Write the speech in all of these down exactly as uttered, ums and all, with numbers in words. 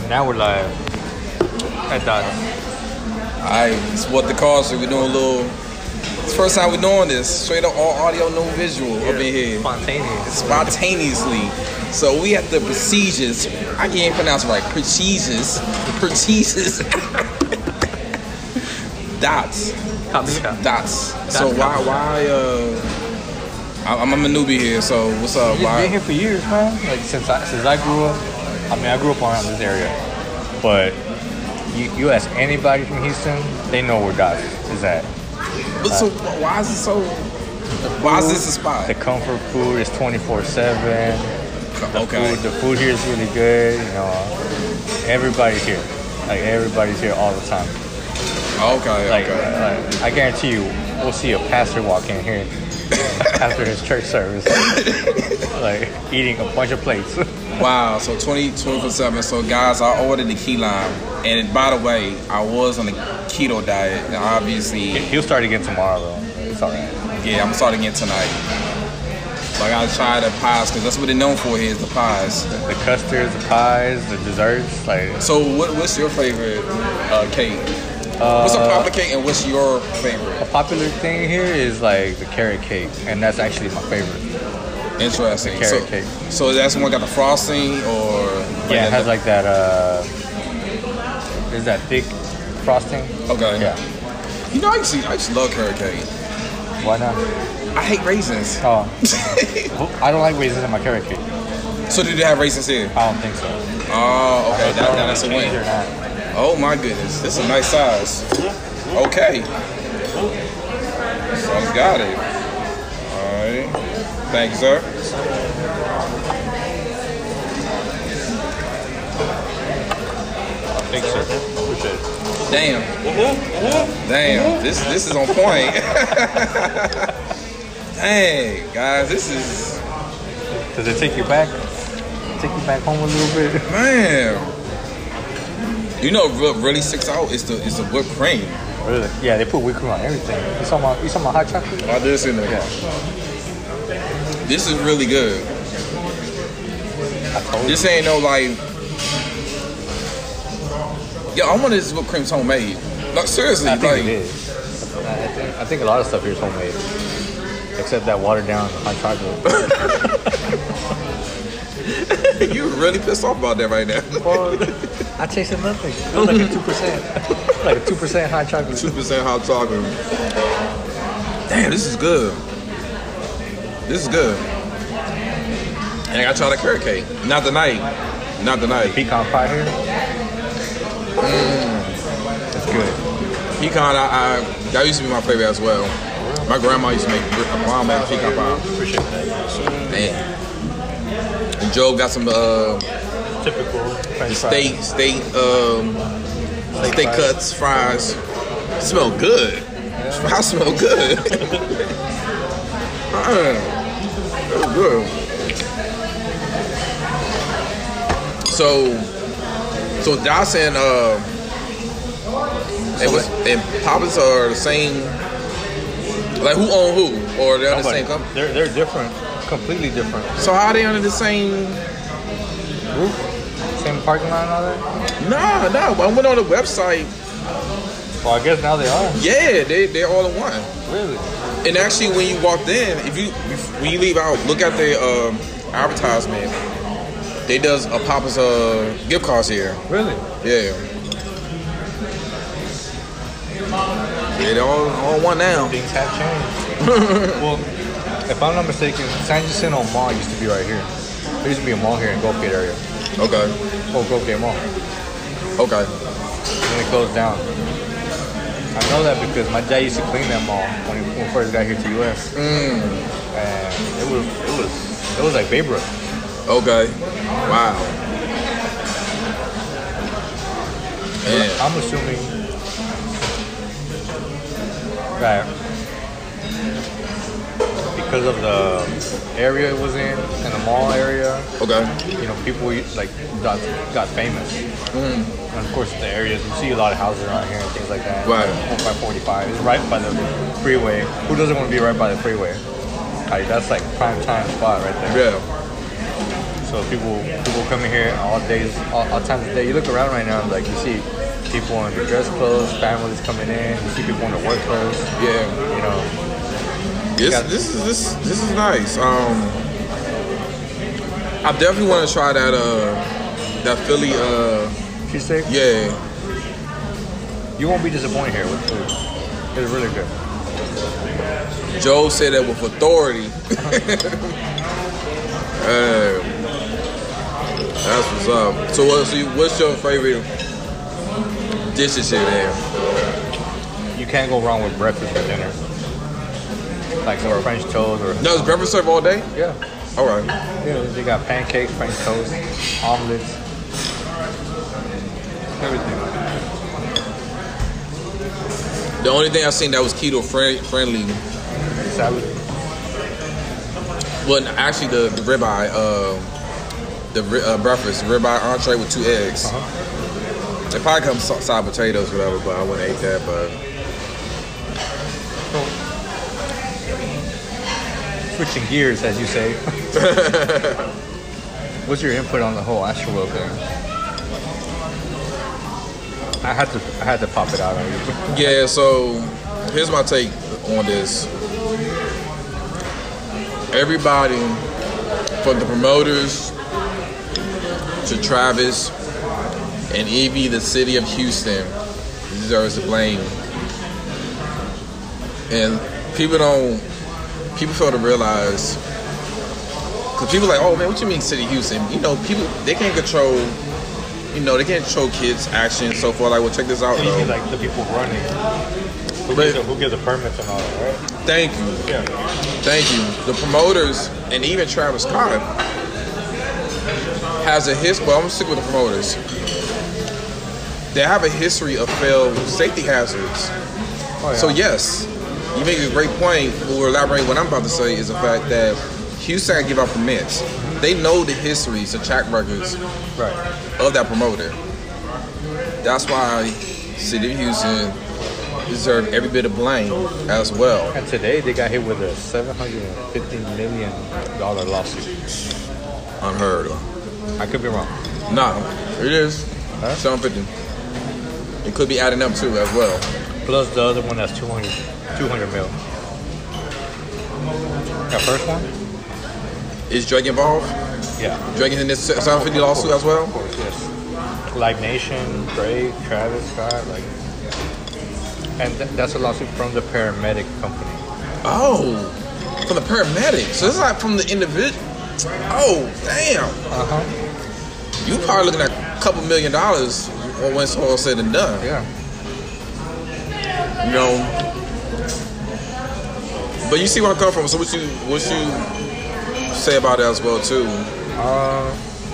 now we're live at Dots. Alright, it's what the cause. We're doing a little. It's the first time we're doing this. Straight up, all audio, no visual up in here. Spontaneous. Spontaneously. So we have the procedures. I can't even pronounce it right. Procedures. Procedures. Dots. Copycat. Dots. Dots. So why, why, uh, I'm, I'm a newbie here, so what's up? You've Why? been here for years, man. Like since I since I grew up. I mean, I grew up around this area, but you you ask anybody from Houston, they know where Dots is at. But so why is it so? Why is this a spot? The comfort food is twenty-four seven. The Okay. food, the food here is really good. You know, everybody's here. Like everybody's here all the time. Okay. Like, Okay. like I guarantee you, we'll see a pastor walk in here after his church service, like eating a bunch of plates. Wow, so twenty, twenty-four seven. So guys, I ordered the key lime. And by the way, I was on the keto diet. And obviously, He'll start again tomorrow, though. It's all right. yeah, I'm starting again tonight. So I gotta try the pies, because that's what they're known for here is the pies. The custards, the pies, the desserts, like. So what, what's your favorite uh, cake? Uh, What's a popular cake and what's your favorite? A popular thing here is like the carrot cake, and that's actually my favorite. Interesting. The carrot so, cake. So that's one got the frosting or? Yeah, it has like that. Uh, is that thick frosting? Okay. Yeah. You know, I used to, I used to love carrot cake. Why not? I hate raisins. Oh, I don't like raisins in my carrot cake. So do they have raisins here? I don't think so. Oh, okay. I That, don't know that's a if they win. change or not. Oh my goodness, this is a nice size. Okay. So got it. Alright. Thank you, sir. Thanks, sir. Appreciate it. Damn. Damn. This this is on point. Dang, guys, this is Does it take you back? Take you back home a little bit? man. You know what really sticks out is the is the whipped cream. Really? Yeah, they put whipped cream on everything. You saw my, you saw my hot chocolate? I did see that. Yeah. This is really good. I told you. This ain't no like. Yeah, I want this whipped cream's homemade. Like seriously, I think like it is. I think, I think a lot of stuff here is homemade, except that watered down hot chocolate. you really pissed off about that right now. Well, I tasted nothing. It was like a two percent, like a two percent hot chocolate. Two percent hot chocolate. Damn, this is good. This is good. And I gotta try the carrot cake. Not tonight. Not tonight. Pecan pie here. Mm. It's good. Pecan, I, I that used to be my favorite as well. My grandma used to make grandma made pecan pie. Appreciate that. Man. And Joe got some uh, Typical French steak, steak, um, Steak steak fries. cuts, fries. Smell good. Fries smell good. That's good. So, so Dots and uh, it was and Papa's are the same. Like who own who, or they're on the Nobody. same company? They're they're different, completely different. So how are they under the same? Roof, same parking lot and all that. Nah, nah. I went on the website. Well, I guess now they are. Yeah, they they're all in one. Really? And actually, when you walked in, if you when you leave out, look at the um, advertisement. They does a Papa's uh, gift cards here. Really? Yeah. Yeah, they're all, all one now. Things have changed. Well, if I'm not mistaken, San Jacinto Mall used to be right here. There used to be a mall here in Gulfgate area. Okay. Oh, Gulfgate Mall. Okay. And it closed down. I know that because my dad used to clean that mall when he, when we first got here to U S. Mm. And it was it was it was like Babe Ruth. Okay. Wow. Man. I'm assuming that because of the area it was in and the mall area, Okay. you know, people like got, got famous. Mm. And of course, the areas, you see a lot of houses around here and things like that. Right. one by forty-five. It's right by the freeway. Who doesn't want to be right by the freeway? Like, that's like prime time spot right there. Yeah. So people people coming here all days, all, all times of the day. You look around right now, like you see people in their dress clothes, families coming in. You see people in their work clothes. Yeah. You know. This this is this this is nice. Um, I definitely want to try that uh that Philly uh cheesesteak. Yeah. You won't be disappointed here with food. It's really good. Joe said that with authority. uh, that's what's up. So what's what's your favorite dishes here, man? You can't go wrong with breakfast for dinner. Like some French toast or... No, is breakfast served all day? Yeah. All right. Yeah, they got pancakes, French toast, omelets, everything. The only thing I've seen that was keto friend, friendly. Salad. Well, actually, the, the ribeye, uh, the uh, breakfast ribeye entree with two eggs. Uh-huh. It probably comes side potatoes, whatever. But I wouldn't eat that. But switching gears, as you say. What's your input on the whole Astroworld thing? I had to, I had to pop it out on you. Yeah. So here's my take on this. Everybody, from the promoters to Travis and Evie, the city of Houston, deserves the blame. And people don't, people fail to realize, because people are like, oh man, what you mean city of Houston? You know, people, they can't control, you know, they can't control kids' actions and so forth. Like, well, check this out So you though. mean like the people running? Who But- gives, the, who gives the permits and all that, right? Thank you. Yeah. Thank you. The promoters and even Travis Scott has a history. Well, I'm gonna stick with the promoters. They have a history of failed safety hazards. Oh, yeah. So yes, you make a great point. We'll elaborate what I'm about to say is the fact that Houston can give out permits. They know the histories, the track records Right. of that promoter. That's why City of Houston deserve every bit of blame as well. And today they got hit with a seven hundred fifty million dollars lawsuit. Unheard of. I could be wrong. Nah, it is. Huh? seven fifty. It could be adding up too as well. Plus the other one that's two hundred, two hundred mil. That first one? Is Drake involved? Yeah. Drake is in this seven fifty lawsuit as well? Of course, yes. Live Nation, Drake, Travis Scott, like, and th- that's a lawsuit from the paramedic company. Oh, from the paramedic. So it's like from the individual. Oh, damn. Uh huh. You probably looking at a couple million dollars when it's all said and done. Yeah. You know. But you see where I come from. So what you what you say about that as well too? Uh,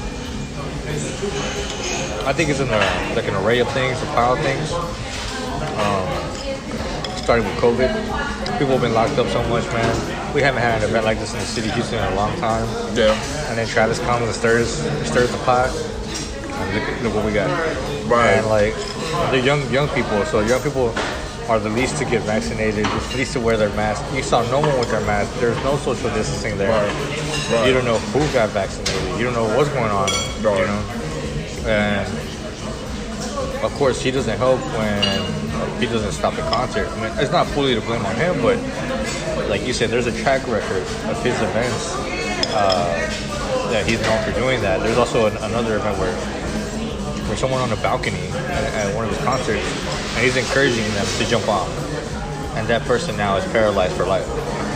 I think it's in a, like an array of things, a pile of things. Um, starting with COVID, people have been locked up so much, man. We haven't had an event like this in the city of Houston in a long time. Yeah. And then Travis comes and stirs stirs the pot. And look, look what we got. Right. And like they're young young people, so young people are the least to get vaccinated, the least to wear their mask. You saw no one with their mask. There's no social distancing there. Right. Right. You don't know who got vaccinated. You don't know what's going on. Right. You know. And of course, he doesn't help when he doesn't stop the concert. I mean, it's not fully to blame on him, but like you said, there's a track record of his events uh, that he's known for doing that. There's also an, another event where where someone on a balcony at, at one of his concerts, and he's encouraging them to jump off, and that person now is paralyzed for life.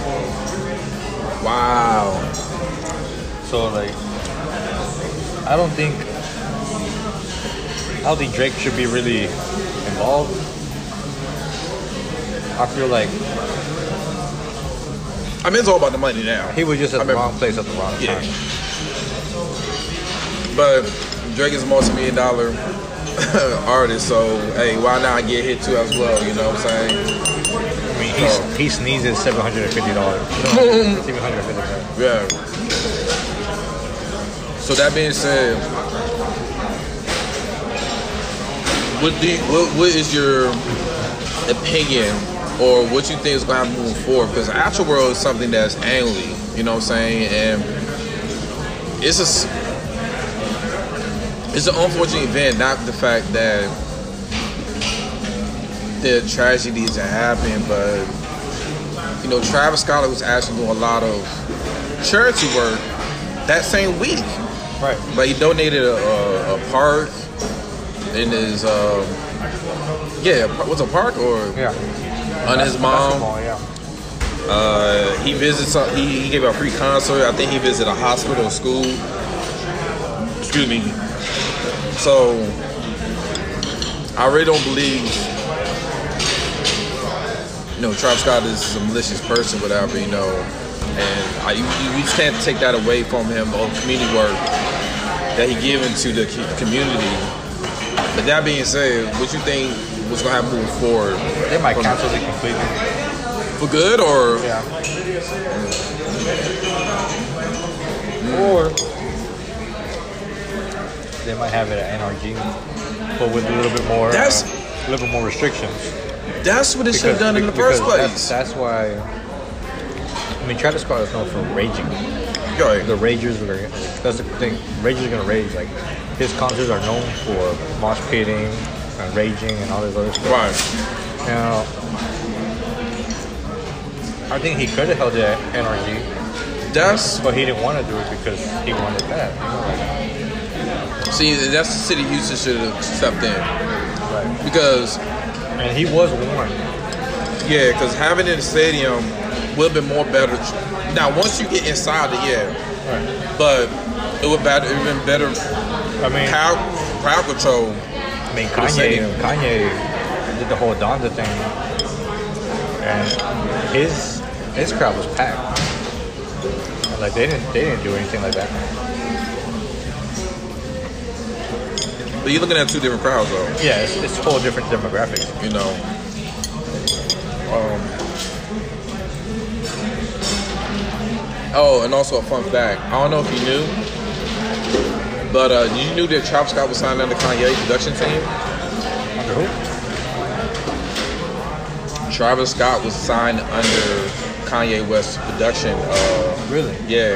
Wow. So like, I don't think I don't think Drake should be really involved. I feel like I mean, it's all about the money now. he was just at I the mean, wrong place at the wrong Yeah. time. But Drake is a multi-million dollar artist, so hey, why not get hit too as well? You know what I'm saying? I mean, he's, So- he sneezes seven hundred fifty dollars. It's even one hundred fifty dollars. Yeah. So that being said, what do you, what, what is your opinion or what you think is going to happen moving forward? Because Astro World is something that's annually, you know what I'm saying, and it's a s- it's an unfortunate event, not the fact that the tragedies that happened, but you know, Travis Scott was actually doing a lot of charity work that same week. Right. But he donated a, a, a park in his, um, yeah, what's a park or yeah, on his mom. Basketball, yeah. Uh, he visited. Some, he, he gave a free concert. I think he visited a hospital or school. Excuse me. So I really don't believe, you know, Travis Scott is a malicious person, whatever, you know, and I, you, you just can't take that away from him or community work that he given to the community. But that being said, what you think was gonna happen moving forward? They might cancel it completely. For good, or yeah. Mm. Or they might have it at N R G, but with a little bit more, that's uh, a little bit more restrictions. That's what it should have done in the first place. That's, that's why. I mean, Travis Scott is known for raging. Right. The ragers are. That's the thing. Ragers are gonna rage. Like his concerts are known for mosh pitting and raging and all this other stuff. Right. Now, I think he could have held it at N R G. That's. But he didn't want to do it because he wanted that. You know, like, see, that's the city Houston should have stepped in. Right. Because. And he was warned. Yeah, because having it in the stadium would have been more better. Now, once you get inside it, yeah. Right. But it would have been better. I mean, crowd, crowd control. I mean, Kanye, Kanye did the whole Donda thing, and his his crowd was packed. Like they didn't they didn't do anything like that. But you're looking at two different crowds, though. Yeah, it's, it's a whole different demographic. You know. Um, oh, and also a fun fact. I don't know if you knew, but uh, you knew that Travis Scott was signed under Kanye production team? Under who? Travis Scott was signed under Kanye West's production. Uh, really? Yeah.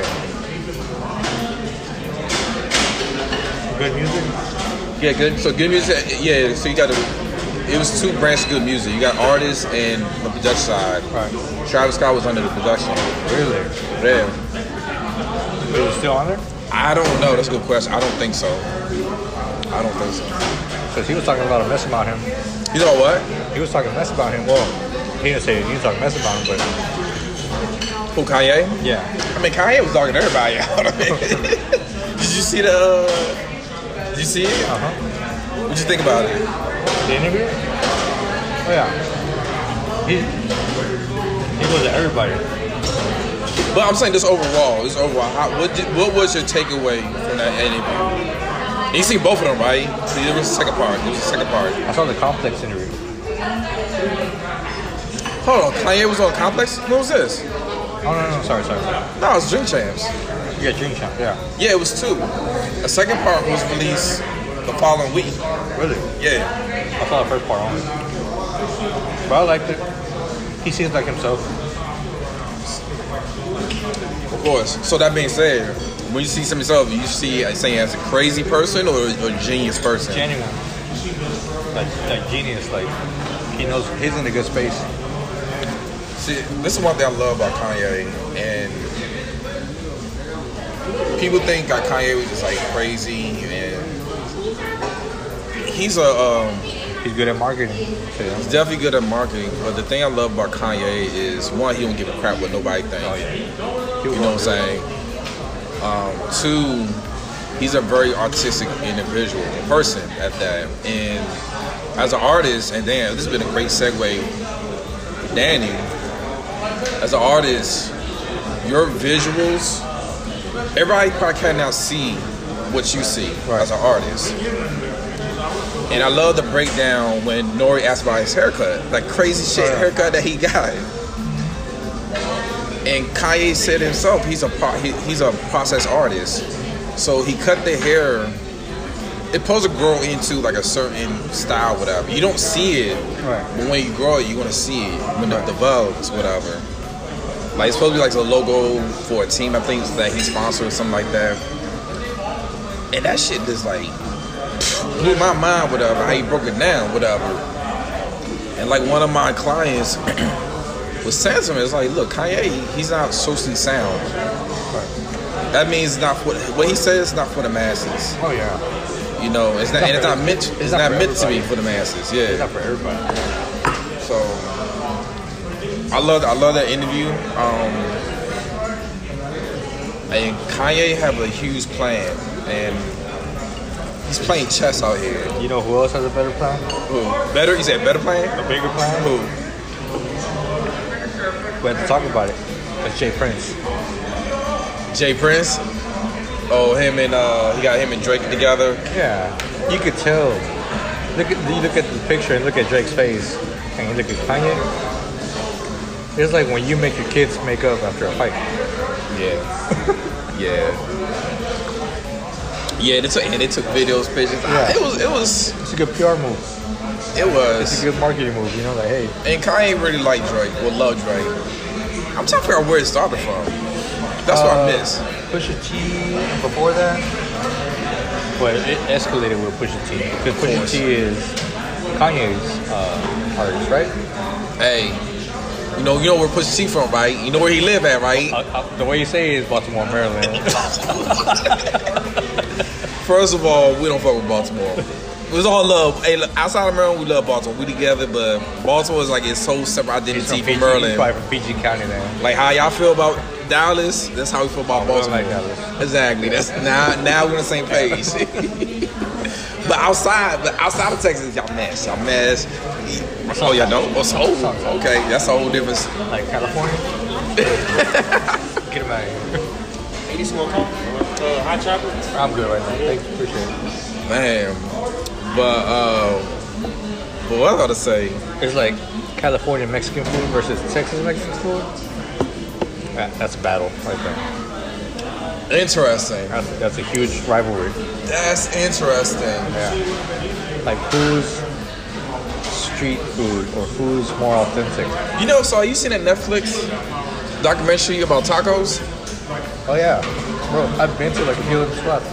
Good music? Yeah, good. So good music. Yeah. So you got to. It was two branches of good music. You got artists and the production side. Right. Travis Scott was under the production. Really? Yeah. Is it still on there? I don't know. That's a good question. I don't think so. I don't think so. Because he was talking a lot of mess about him. You know what? He was talking mess about him. Well, he didn't say he was talking mess about him, but. Who, Kanye? Yeah. I mean, Kanye was talking to everybody out. I mean, did you see the? Uh, did you see it? Uh huh. What'd you think about it? The interview? Oh yeah. He he goes to everybody. But I'm saying this overall. This overall. How, what did, what was your takeaway from that interview? And you seen both of them, right? See, there was a second part. There was a second part. I saw the Complex interview. Hold on, Kanye was on Complex? What was this? Oh no no sorry sorry. No, it was Drink Champs. Yeah, Drink Champs. Yeah. Yeah, it was two. The second part was released the following week. Really? Yeah. I saw the first part only. But I liked it. He seems like himself. Of course. So that being said, when you see somebody else, you see saying as a crazy person or a genius person? Genuine. Like, like genius. Like he knows he's in a good space. See, this is one thing I love about Kanye, and people think that Kanye was just like crazy, and he's a um, he's good at marketing. He's definitely good at marketing. But the thing I love about Kanye is one, he don't give a crap what nobody thinks. Oh, yeah. You know what I'm saying? Um, two, he's a very artistic individual, person at that. And as an artist, and damn, this has been a great segue, Danny. As an artist, your visuals, everybody probably can now see what you see right. as an artist. And I love the breakdown when Nori asked about his haircut, like crazy shit right. haircut that he got. And Kanye said himself, he's a pro- he, he's a process artist, so he cut the hair. It's supposed to grow into like a certain style, whatever. You don't see it, right. but when you grow it, you're gonna see it when it develops, whatever. Like it's supposed to be like a logo for a team, I think that he sponsored or something like that. And that shit is like, blew my mind, whatever. How he broke it down, whatever. And like one of my clients was saying to me, it's like, look, Kanye, he's not socially sound. That means not for what he says. Not for the masses. Oh yeah. You know, it's not. It's not and it's for not meant. To, it's it's not not for meant to be everybody. for the masses. Yeah. It's not for everybody. So I love. I love that interview. Um, and Kanye have a huge plan, and he's playing chess out here. You know who else has a better plan? Who? Better? You said better plan? A bigger plan? Who? We have to talk about it. That's Jay Prince. Jay Prince. Oh, him and uh, he got him and Drake together. Yeah, you could tell. Look at you look at the picture and look at Drake's face, and you look at Kanye. It's like when you make your kids make up after a fight. Yeah. Yeah. Yeah, they took and they took videos, pictures. Yeah. It was it was It's a good P R move. it It's was. a good marketing move. You know, like hey, And Kanye really liked Drake, or loved Drake. I'm trying to figure out where it started from. That's what I Uh, miss. Pusha T before that, but it escalated with Pusha T because Pusha course. T is Kanye's uh, artist, right? Hey, you know you know where Pusha T from, right? You know where he live at, right? Uh, uh, the way you say it is Baltimore, Maryland. First of all, we don't fuck with Baltimore. It was all love. Hey, look, outside of Maryland, we love Baltimore. We together, but Baltimore is like its sole separate He's identity from from P G, he's Maryland. probably from P G County then. Like how y'all feel about Dallas, that's how we feel about Oh, we don't Baltimore. like Dallas. Exactly. That's now now we're on the same page. But outside, but outside of Texas, y'all mess. Y'all mess. Oh, y'all don't? Oh, so, okay, that's a whole different. Like California? Get him out of here. Hey, you smoke home? Uh, hot chocolate? I'm good right now. Thanks, appreciate it. Man, but uh, but what I gotta say, It's like California Mexican food versus Texas Mexican food. That, that's a battle right there. interesting. That's, that's a huge rivalry. That's interesting. Yeah. Like who's street food or who's more authentic? You know, so you seen that Netflix documentary about tacos? Oh yeah, bro. I've been to like a few of the spots.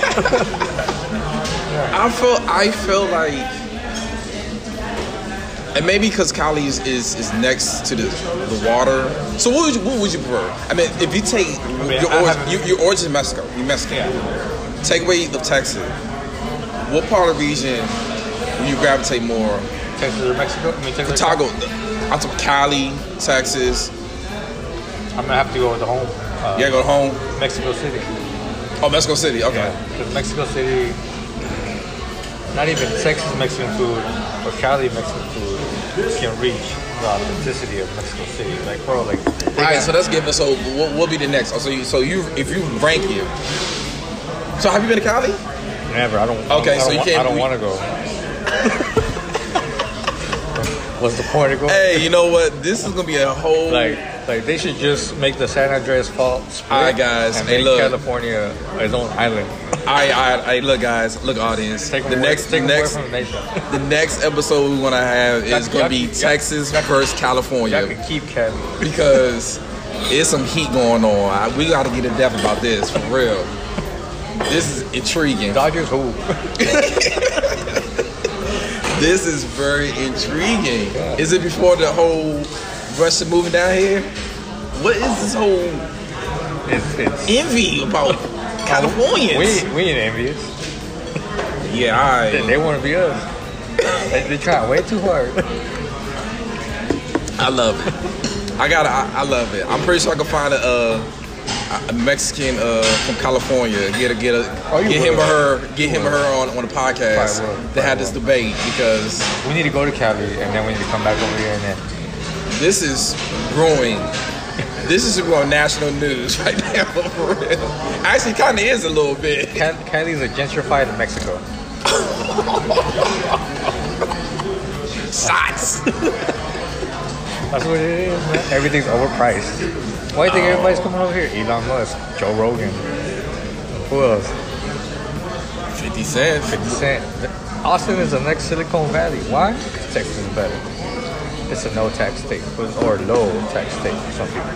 I feel I feel like, and maybe because Cali is, is, is next to the the water. So what would you what would you prefer? I mean, if you take mean, your I origin, haven't- your, your origin is Mexico, you Mexican. Yeah. Take away the Texas. What part of the region would you gravitate more? Texas or Mexico? I mean Texas. or Taco. I'm talking Cali, Texas. I'm gonna have to go with the home. Uh, You gotta go home. Mexico City. Oh, Mexico City. Okay. Yeah, because Mexico City, not even Texas Mexican food or Cali Mexican food can reach the authenticity of Mexico City. Like, bro, like. All right. So let's give us. So what will be the next? Oh, so you so you if you rank it. So have you been to Cali? Never. I don't. Okay, I don't, so you wa- can't I don't re- want to go. What's the point of going? Hey, you know what? This is gonna be a whole. Like, like they should just make the San Andreas Fault split. All right, guys. And Hey, make look. California its own island. All right, all right, all right, look, guys, look, audience. Take The them away, next, take the them away next, from the nation. the next episode we want to have is Y'all- gonna be y'all- Texas y'all- versus Y'all California can keep Cali. because there's some heat going on. I, we got to get in depth about this for real. This is intriguing. Dodgers who? This is very intriguing. Is it before the whole Russia moving down here? What is this whole It's, it's envy about Californians? we we ain't envious. Yeah, They, I, they want to be us. They, they try way too hard. I love it. I got I, I love it. I'm pretty sure I can find a, uh, a Mexican uh, from California. Get a get a Oh, you get him will. or her get him or her on on a podcast Probably will. to have Probably this will. debate because We need to go to Cali and then we need to come back over here and then. this is growing. This is growing national news right now for real. Actually, kind of is a little bit. Cal- Cali's a gentrified Mexico. Shots. That's what it is, man. Everything's overpriced. Why do you think everybody's coming over here? Elon Musk, Joe Rogan. Who else? Fifty Cent. fifty Cent. Austin is the next Silicon Valley. Why? Because Texas is better. It's a no-tax state, or low-tax state for some people.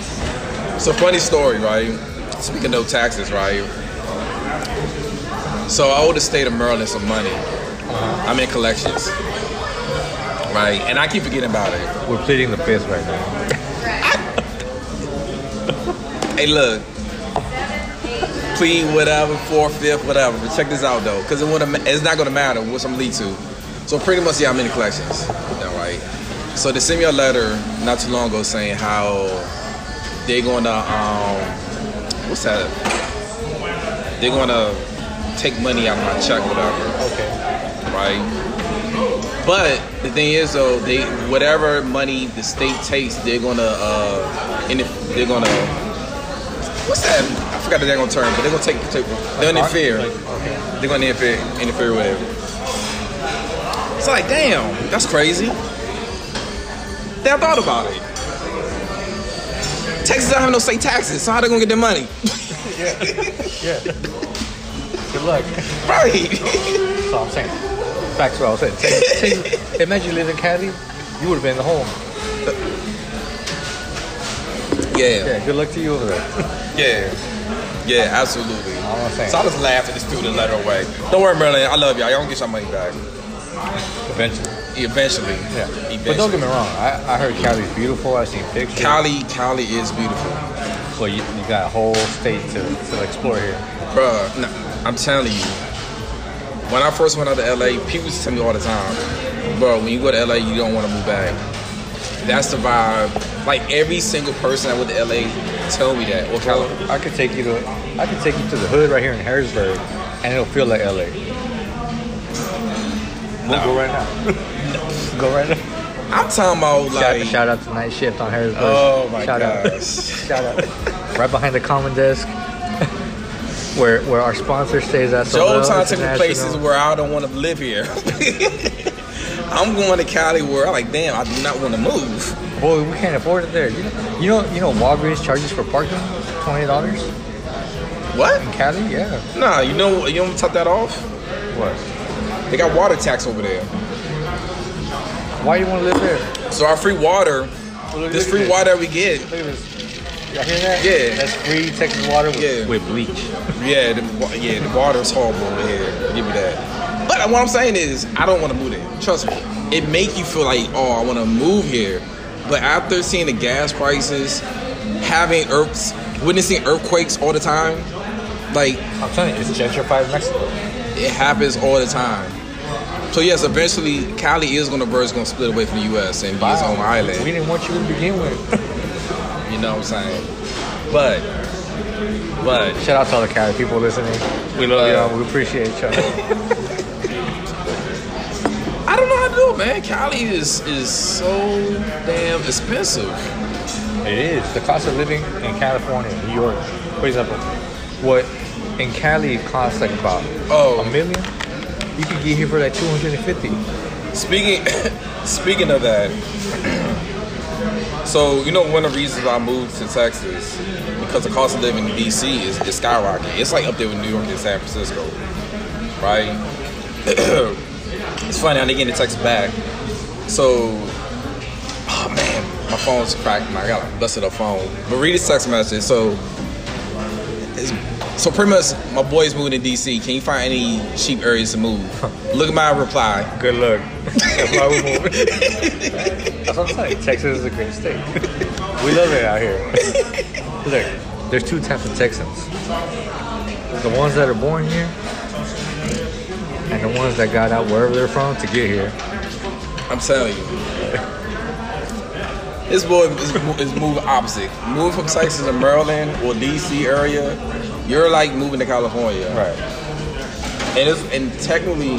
It's a funny story, right? Speaking of no taxes, right? So I owe the state of Maryland some money. Uh-huh. I'm in collections. Right? And I keep forgetting about it. We're pleading the fifth right now. Hey, look. Plead whatever, fourth, fifth, whatever. But check this out, though. Because it wouldn't- it's not going to matter what's I'm lead to. So pretty much, yeah, I'm in the collections. All right. So they sent me a letter not too long ago saying how they're going to, um, what's that? They're going to take money out of my check, whatever. Okay. Right? But the thing is, though, they whatever money the state takes, they're going to, uh, and if they're going to, what's that? I forgot the dang term, but they're going to take, take they're going to interfere. Like, okay. They're going to interfere, interfere with it. It's like, damn, that's crazy. They thought about it. Texas don't have no state taxes, so how they gonna get their money? Yeah. Yeah. Good luck. Right. That's all I'm saying. Facts what I was saying. Take, take, imagine you lived in Cali, you would have been in the home. Yeah. Yeah, good luck to you over there. Yeah. Yeah, absolutely. All I'm saying. So I just laugh and just threw the letter away. Don't worry, Maryland. I love y'all. Y'all gonna get your money back. Eventually. Eventually. Yeah. Eventually. But don't get me wrong, I, I heard Cali's beautiful. I've seen pictures. Cali, Cali is beautiful. Well, you, you got a whole state to, to explore here. Bruh, no, I'm telling you. When I first went out to L A, people used to tell me all the time, bro, when you go to L A, you don't want to move back. That's the vibe. Like every single person that went to L A told me that. Or Well, I could take you to I could take you to the hood right here in Harrisburg, and it'll feel like L A. We'll No. go right now. Go right now. I'm talking about Shout, like. shout out to Night Shift on Harrisburg. Oh my shout gosh. Out. Shout out. Right behind the common desk, where where our sponsor stays at. Joe Soleil trying to take me places International. where I don't want to live here. I'm going to Cali where I'm like, damn, I do not want to move. Boy, we can't afford it there. You know, you know, you know. Walgreens charges for parking twenty dollars What? in Cali. Yeah. Nah, you know, you don't top that off. What? They got water tax over there. Why you want to live there? So our free water, Look- this look free at water that we get, Look at this. Y'all hear that? Yeah. That's free Texas water with, Yeah. with bleach. yeah, the, wa- yeah, the water is horrible over here. Give me that. But what I'm saying is, I don't want to move there. Trust me. It make you feel like, oh, I want to move here. But after seeing the gas prices, having earths, witnessing earthquakes all the time, like I'm telling you, it's gentrified Mexico. it happens all the time. So yes, eventually Cali is gonna burst, gonna split away from the U S and be its own We island. didn't want you to begin with. You know what I'm saying? But, but Shout out to all the Cali people listening. We love Uh, y'all. We appreciate y'all. I don't know how to do it, man. Cali is is so damn expensive. It is. The cost of living in California, New York, for example, what in Cali it costs like about Oh. a million, you could get here for like two hundred fifty. Speaking speaking of that, so you know one of the reasons I moved to Texas because the cost of living in D C is, is skyrocketing. It's like up there with New York and San Francisco, right? It's funny how they get into Texas back. So, oh man, my phone's cracked. I got a busted up phone. But read this text message. So, it's, so pretty much my boy's moving to D C. Can you find any cheap areas to move? Look at my reply. Good luck. That's why we're moving. That's what I'm saying. Texas is a great state. We love it out here. Look, there's two types of Texans. The ones that are born here and the ones that got out wherever they're from to get here. I'm telling you. This boy is, is moving opposite. Moving from Texas to Maryland or D C area, you're like moving to California. Right. And it's, and technically,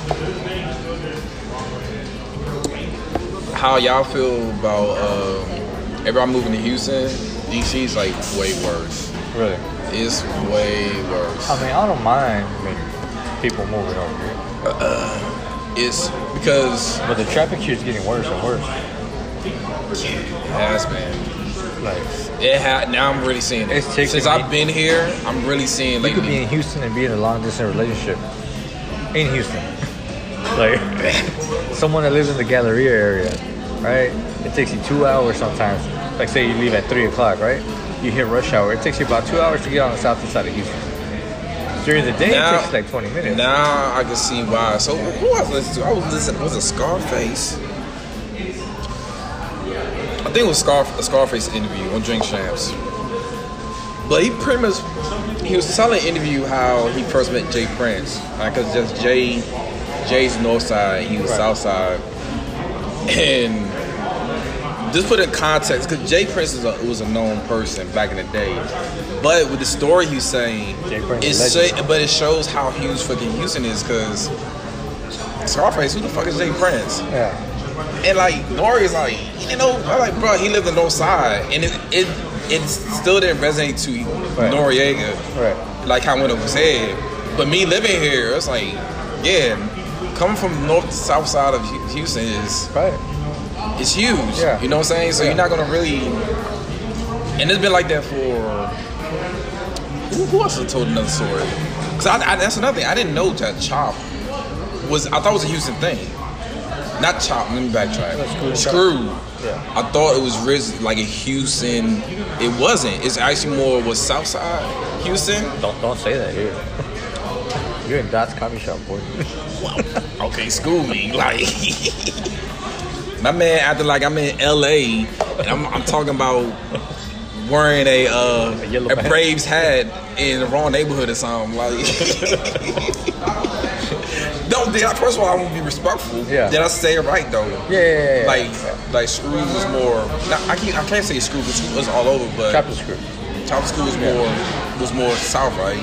how y'all feel about um, everybody moving to Houston? D C's like way worse. Really. It's way worse. I mean, I don't mind I mean, people moving over here. It's because But the traffic here is getting worse and worse. it has been. Like, It ha- now I'm really seeing it. It's taking Since me- I've been here, I'm really seeing you could be lately. in Houston and be in a long distance relationship. In Houston. Like, someone that lives in the Galleria area, right? It takes you two hours sometimes. Like, say you leave at three o'clock, right? You hit rush hour. It takes you about two hours to get on the southeast side of Houston. During the day, Now- it takes like twenty minutes. Now I can see why. So who I was listening to? I was listening. Was it Scarface? I think it was Scar a Scarface interview on Drink Champs. But he pretty much he was telling an interview how he first met Jay Prince, because just Jay Jay's North Side, he was Right. South Side, and just put in context, because Jay Prince is a, was a known person back in the day, but with the story he's saying, Jay Prince it's is a legend. say, but it shows how huge fucking Houston is, because Scarface, who the fuck is Jay Prince? Yeah. And like Nori is like, you know, I'm like, bro, he lived in North Side, and it it it still didn't resonate to Right. Noriega, Right. like how when it was said. But me living here, it's like, yeah, coming from north to south side of Hu- Houston is Right. it's huge. Yeah. You know what I'm saying? So Yeah. you're not gonna really. And it's been like that for. Who, who else has told another story? Cause I, I, that's another thing. I didn't know that Chop was. I thought it was a Houston thing. Not Chop. Let me backtrack. That's Screw and Screw. Yeah. I thought it was ris- like a Houston. It wasn't. It's actually more was Southside Houston. Don't don't say that here. You're in Dot's coffee shop, boy. Okay, school me. Like my man acting like I'm in L A and I'm, I'm talking about wearing a uh, A yellow a hat. Braves hat in the wrong neighborhood or something. Like no, did I, first of all I want to be respectful. Yeah. Did I say it right though? Yeah, yeah, yeah, yeah. Like like Screw was more. Now, I can't I can't say Screw because Screw was all over, but Chop the screw. Top School was more was more south, right?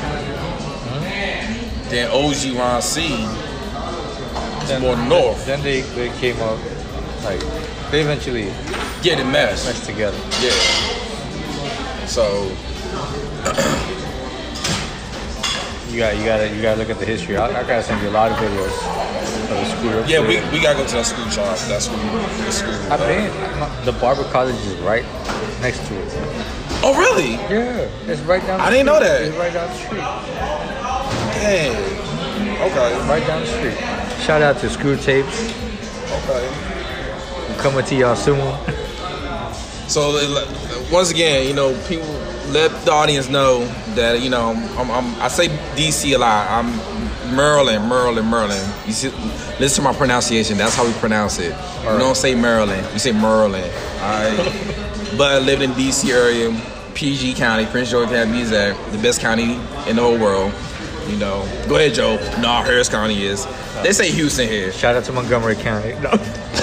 Then O G Ron C was more north. Then they, they came up, like, they eventually Yeah, the mesh. meshed together. Yeah. So You got you gotta you gotta look at the history. I, I gotta send you a lot of videos of the screw. yeah, we, we gotta go to that school shop. That school, the school. I've been. The Barber College is right next to it. Oh really? Yeah, it's right down. The I didn't know street. that. It's right down the street. Dang. Okay. Right down the street. Shout out to Screw Tapes. Okay. I'm coming to y'all soon. So it- once again, you know, people let the audience know that you know I'm, I'm I say D C a lot. I'm Maryland, Maryland, Maryland. You see, listen to my pronunciation. That's how we pronounce it. We don't say Maryland. We say Maryland. All right. But I lived in D C area, P G County, Prince George County is that the best county in the whole world. You know, go ahead, Joe. No, Harris County is. They say Houston here. Shout out to Montgomery County. No.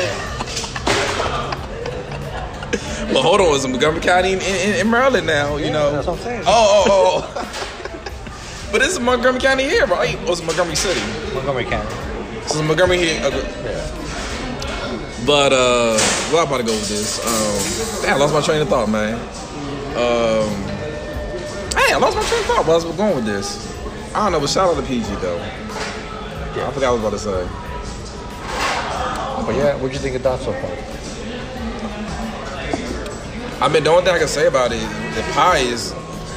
But hold on, it's Montgomery County in, in, in Maryland now, you know. that's what I'm saying. Oh, oh, oh. But this is Montgomery County here, right? Or is it Montgomery City? Montgomery County. So it's Montgomery here. Okay. Yeah. But, uh, where I'm about to go with this? Um, damn, I lost my train of thought, man. Um, hey, I lost my train of thought. Where I was going with this? I don't know, but shout out to P G, though. Yeah, I forgot what I was about to say. But yeah, what'd you think of that so far? I mean, the only thing I can say about it, the pie is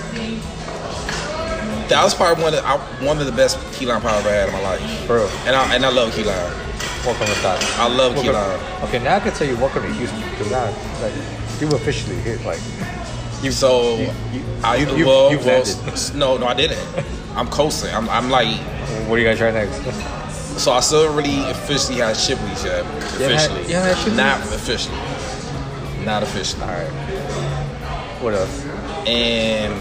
that was probably one of I, one of the best key lime pie I ever had in my life. Bro, And I and I love key lime. welcome to that. I love key Welcome- lime. Okay, now I can tell you welcome to Houston because now, like, you officially hit, like, you. So you, you, I you, you, well, you well landed. s- no no I didn't. I'm coasting. I'm I'm like What do you guys try next? so I still really officially had Shipley's yet. haven't had- Officially. you haven't had Shipley's? Not officially. Not officially. All right. What else? And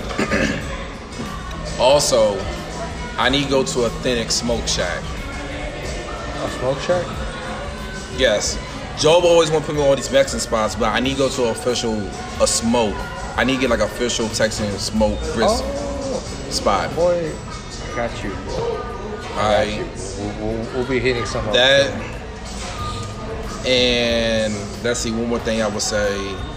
also, I need to go to Authentic Smoke Shack. A smoke shack? Yes. Job always want to put me on all these Mexican spots, but I need to go to an official, a smoke. I need to get like official Texan smoke brisk Oh, spot. boy, I got you. I We'll, we'll, we'll be hitting some of that, and let's see, one more thing I would say.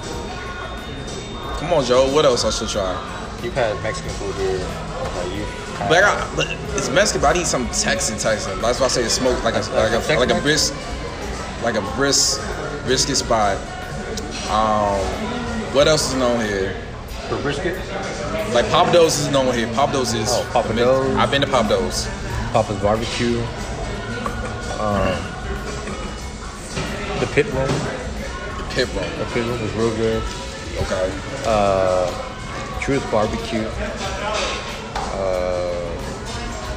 Come on, Joe. What else I should try? You've had Mexican food here. Like you've had, But I got, but it's Mexican, but I need some Texan Texan. That's why I say the smoke, like a like a like a brisk, like a brisk brisket spot. Um, what else is known here? for brisket, Like Pop Do's is known here. Pop Do's is. Oh, Papa Do's. I've been to Pop Do's. Papa's Barbecue, um, the Pit Room. Pit Room. The Pit Room was real good. Okay. Uh, Truth Barbecue. Uh,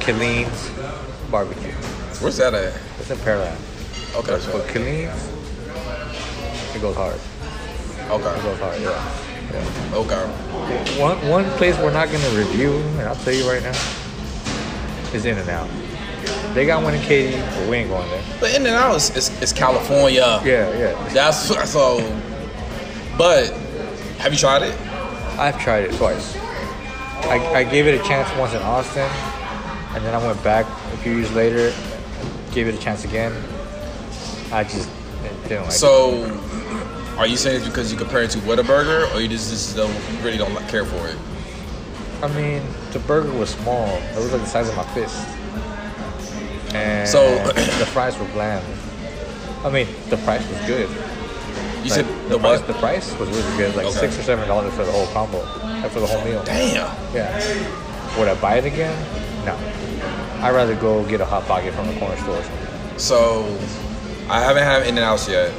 Killeen's Barbecue. Where's that at? It's in Pearland. Okay. But for Killeen's, it goes hard. Okay. It goes hard, yeah. yeah. Okay. One one place we're not gonna review, and I'll tell you right now, is In-N-Out. They got one in Katy, but we ain't going there. But In and Out is, is, is California. Yeah, yeah. That's so. But have you tried it? I've tried it twice. I, I gave it a chance once in Austin, and then I went back a few years later, gave it a chance again. I just didn't like so, it. So, are you saying it's because you compare it to Whataburger, or you just, just don't really don't like- care for it? I mean, the burger was small. It was like the size of my fist. And So- the fries were bland. I mean, the price was good. You Like, said the, the price, what? the price was really good, like Okay. six or seven dollars for the whole combo, like for the whole meal. Damn. Yeah. Would I buy it again? No. I'd rather go get a hot pocket from the corner store or something. So, I haven't had In and Outs yet.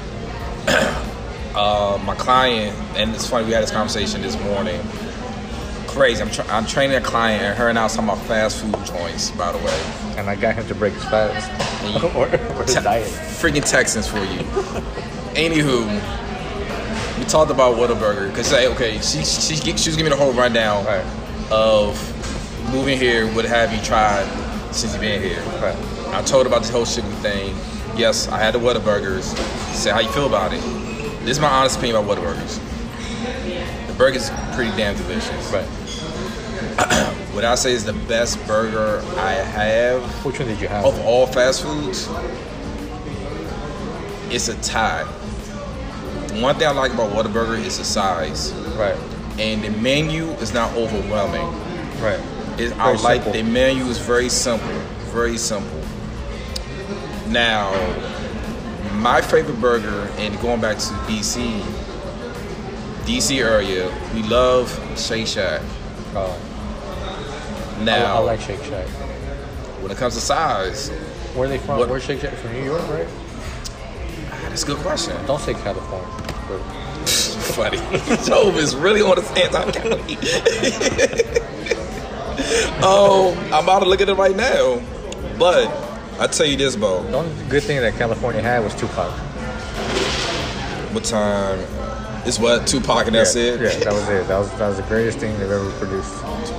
uh, my client, and it's funny, we had this conversation this morning. Crazy. I'm, tra- I'm training a client, and her and I was talking about fast food joints, by the way. And I got him to break his fast you- or, or his Te- diet. Freaking Texans for you. Anywho, we talked about Whataburger because say, okay, she she she was giving me the whole rundown Right. of moving here. What have you tried since you been here? Right. I told her about this whole chicken thing. Yes, I had the Whataburgers. She said, how you feel about it? This is my honest opinion about Whataburgers. The burger's pretty damn delicious. Right. What I say is the best burger I have Which one did you have? of all fast foods. It's a tie. One thing I like about Whataburger is the size, Right. and the menu is not overwhelming. Right. It, I Very like simple. the menu is very simple, very simple. Now, my favorite burger, and going back to D C, D C area, we love Shake Shack. Uh, Now, I, I like Shake Shack. when it comes to size, Where are they from? What- Where's Shake Shack? From New York, right? that's a good question. Don't say California. But Funny. Job is really on his hands on county. Oh, I'm about to look at it right now. But I tell you this, Bo. the only good thing that California had was Tupac. What time? It's what Tupac and that's yeah, it. Yeah, that was it. That was that was the greatest thing they've ever produced.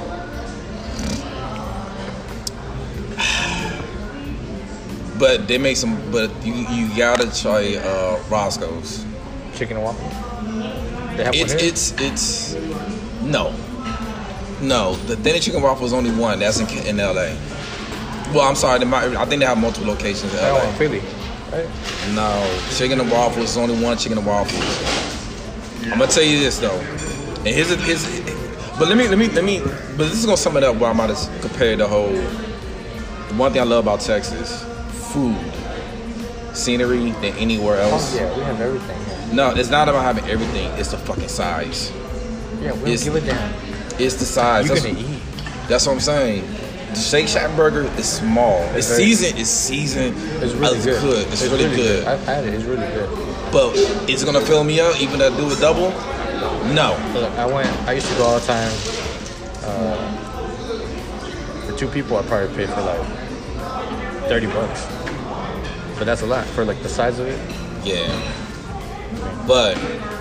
But they make some. But you you gotta try uh, Roscoe's. Chicken and waffle. They have It's one here? it's it's no, no. The Denny Chicken Waffle is only one. That's in in L A. Well, I'm sorry. They might, I think they have multiple locations in They have L one in A. Philly, right? No, Chicken and Waffles is only one Chicken and Waffles. I'm gonna tell you this though, and here's a, here's. But let me let me let me. But this is gonna sum it up. Where I'm about to compare the whole. The one thing I love about Texas, food, scenery than anywhere else. Oh, yeah, we have everything here. No, it's not about having everything. It's the fucking size. Yeah, we don't It's- give a damn. It's the size. You're That's, gonna eat. that's what I'm saying. The Shake Shack burger is small. It's, It's very- seasoned. It's seasoned. It's really It's good. good. It's, really, good. I've had it. It's really good. But it's gonna fill me up even though I do a double. No. Look, I went. I used to go all the time. Uh, for two people, I probably paid for like thirty bucks. But that's a lot for like the size of it. Yeah. But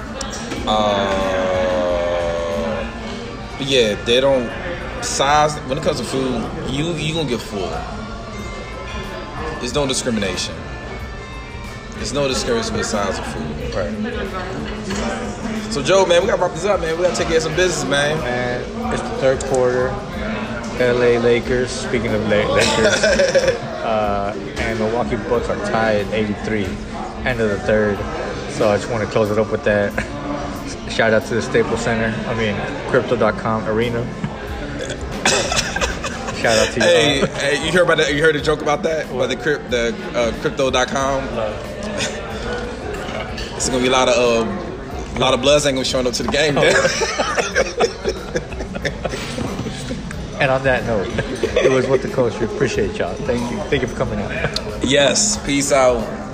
uh, but yeah, they don't size when it comes to food. You you gonna get full. There's no discrimination. There's no discrimination with the size of food. Right. So Joe, man, we gotta wrap this up, man. We gotta take care of some business, man. And it's the third quarter. L A Lakers. Speaking of La- Lakers, uh, and Milwaukee Bucks are tied at eighty-three. End of the third. So I just want to close it up with that. Shout out to the Staples Center. I mean, Crypto dot com Arena. Shout out to you. Hey, hey, you heard about that? You heard a joke about that? About the crypt, the uh, Crypto dot com. It's gonna be a lot of uh, a lot of bloods ain't gonna be showing up to the game. Man. And on that note, it was What the Coach. We appreciate y'all. Thank you. Thank you for coming out. Yes, peace out.